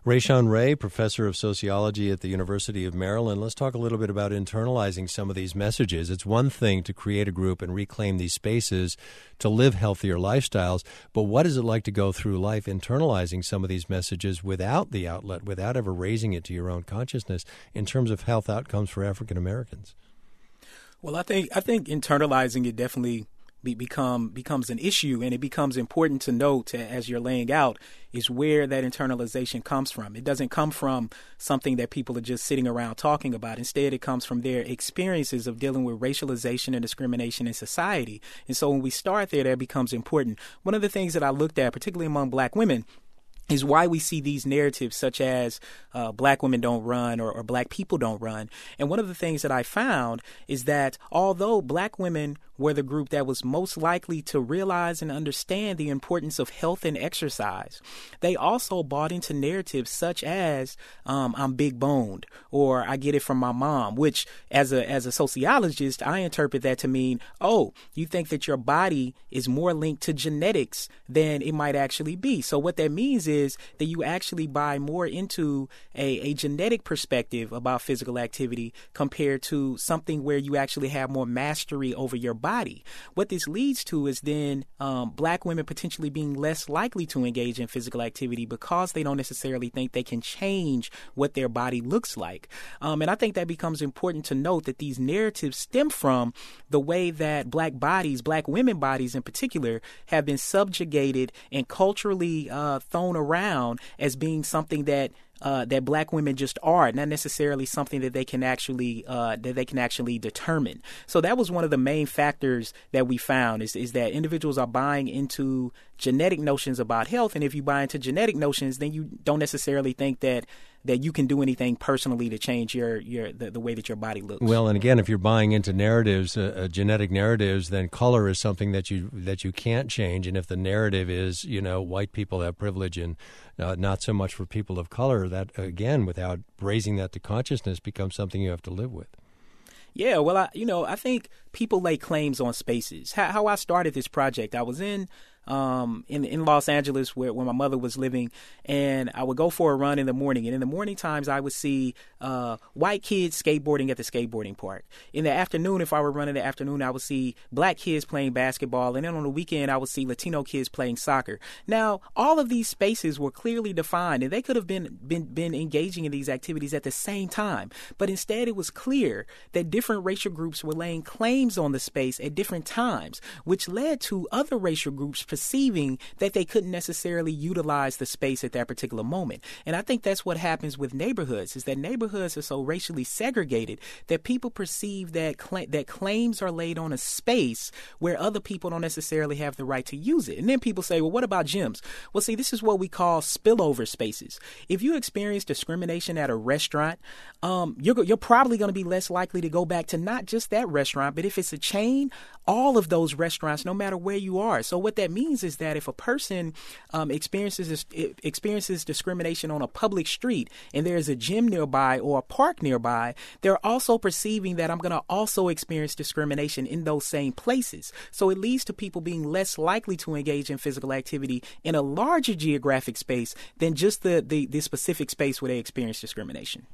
Rayshawn Ray, professor of sociology at the University of Maryland. Let's talk a little bit about internalizing some of these messages. It's one thing to create a group and reclaim these spaces to live healthier lifestyles, but what is it like to go through life internalizing some of these messages without the outlet, without ever raising it to your own consciousness in terms of health outcomes for African Americans? Well, I think internalizing it definitely becomes an issue, and it becomes important to note as you're laying out is where that internalization comes from. It doesn't come from something that people are just sitting around talking about. Instead, it comes from their experiences of dealing with racialization and discrimination in society. And so when we start there, that becomes important. One of the things that I looked at, particularly among Black women, is why we see these narratives such as Black women don't run or Black people don't run. And one of the things that I found is that although Black women were the group that was most likely to realize and understand the importance of health and exercise, they also bought into narratives such as I'm big boned or I get it from my mom, which as a sociologist, I interpret that to mean, oh, you think that your body is more linked to genetics than it might actually be. So what that means is that you actually buy more into a genetic perspective about physical activity compared to something where you actually have more mastery over your body. What this leads to is then Black women potentially being less likely to engage in physical activity because they don't necessarily think they can change what their body looks like. And I think that becomes important to note that these narratives stem from the way that Black women bodies in particular, have been subjugated and culturally thrown around as being something that Black women just are, not necessarily something that they can actually determine. So that was one of the main factors that we found is that individuals are buying into genetic notions about health, and if you buy into genetic notions, then you don't necessarily think that you can do anything personally to change the way that your body looks. Well, and again, if you're buying into narratives, genetic narratives, then color is something that you can't change. And if the narrative is, white people have privilege and not so much for people of color, that again, without raising that to consciousness, becomes something you have to live with. Yeah, well, I think people lay claims on spaces. How I started this project, I was in Los Angeles where my mother was living, and I would go for a run in the morning. And in the morning times, I would see white kids skateboarding at the skateboarding park. In the afternoon, if I were running in the afternoon, I would see Black kids playing basketball. And then on the weekend, I would see Latino kids playing soccer. Now, all of these spaces were clearly defined, and they could have been engaging in these activities at the same time. But instead, it was clear that different racial groups were laying claims on the space at different times, which led to other racial groups perceiving that they couldn't necessarily utilize the space at that particular moment. And I think that's what happens with neighborhoods, is that neighborhoods are so racially segregated that people perceive that claims are laid on a space where other people don't necessarily have the right to use it. And then people say, well, what about gyms? Well, see, this is what we call spillover spaces. If you experience discrimination at a restaurant, you're probably going to be less likely to go back to not just that restaurant, but if it's a chain, all of those restaurants, no matter where you are. So what that means is that if a person experiences discrimination on a public street and there's a gym nearby or a park nearby, they're also perceiving that I'm going to also experience discrimination in those same places. So it leads to people being less likely to engage in physical activity in a larger geographic space than just the specific space where they experience discrimination.